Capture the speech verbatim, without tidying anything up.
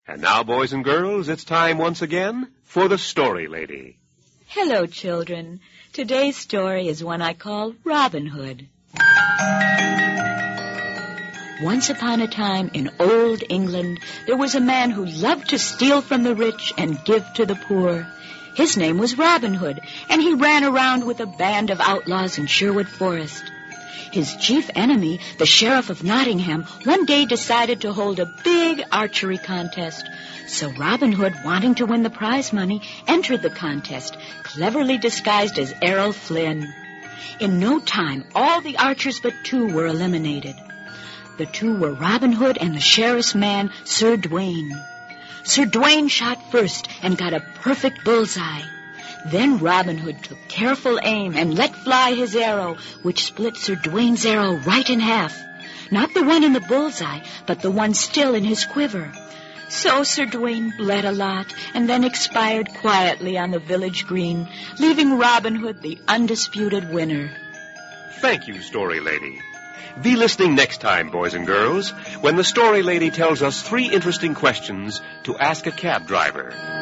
And now, boys and girls, it's time once again for the Story Lady. Hello, children. Today's story is one I call Robin Hood. Once upon a time in old England, there was a man who loved to steal from the rich and give to the poor. His name was Robin Hood, and he ran around with a band of outlaws in Sherwood Forest. His chief enemy, the Sheriff of Nottingham, one day decided to hold a big archery contest. So Robin Hood, wanting to win the prize money, entered the contest, cleverly disguised as Errol Flynn. In no time, all the archers but two were eliminated. The two were Robin Hood and the sheriff's man, Sir Dwayne. Sir Dwayne shot first and got a perfect bullseye. Then Robin Hood took careful aim and let fly his arrow, which split Sir Dwayne's arrow right in half. Not the one in the bullseye, but the one still in his quiver. So Sir Dwayne bled a lot and then expired quietly on the village green, leaving Robin Hood the undisputed winner. Thank you, Story Lady. Be listening next time, boys and girls, when the Story Lady tells us three interesting questions to ask a cab driver.